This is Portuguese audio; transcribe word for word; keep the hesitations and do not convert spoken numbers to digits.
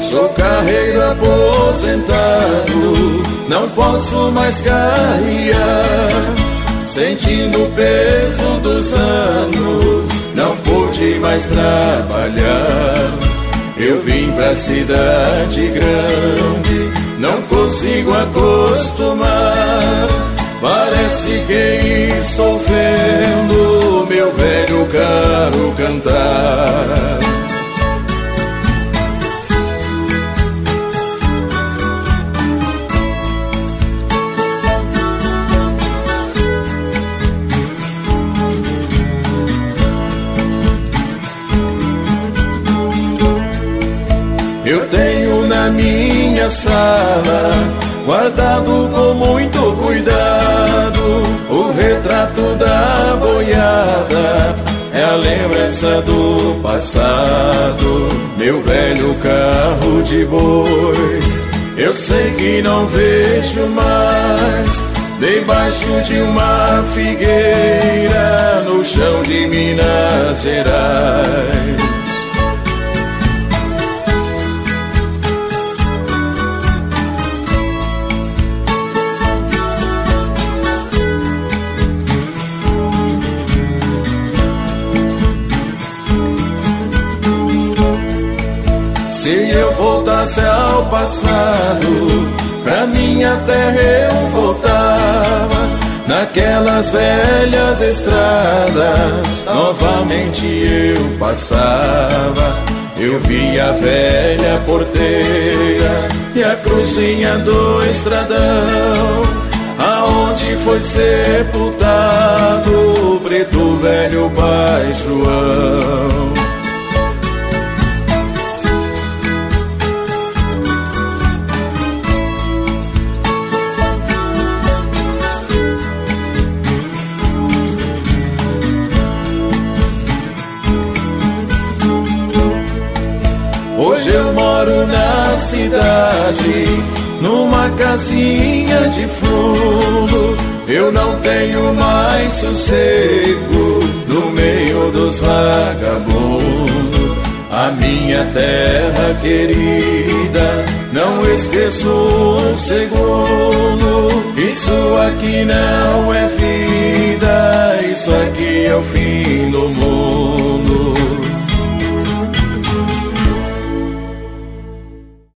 Sou carreiro aposentado, não posso mais carrear. Sentindo o peso dos anos, não pude mais trabalhar. Eu vim pra cidade grande, não consigo acostumar. Parece que estou vendo meu velho carro cantar. Eu tenho na minha sala, guardado com muito cuidado, o retrato da boiada, é a lembrança do passado, meu velho carro de boi. Eu sei que não vejo mais, debaixo de uma figueira, no chão de Minas Gerais. Se eu voltasse ao passado, pra minha terra eu voltava, naquelas velhas estradas, novamente eu passava. Eu vi a velha porteira e a cruzinha do estradão, aonde foi sepultado o preto velho pai João. Hoje eu moro na cidade, numa casinha de fundo. Eu não tenho mais sossego no meio dos vagabundos. A minha terra querida, não esqueço um segundo. Isso aqui não é vida, isso aqui é o fim do mundo.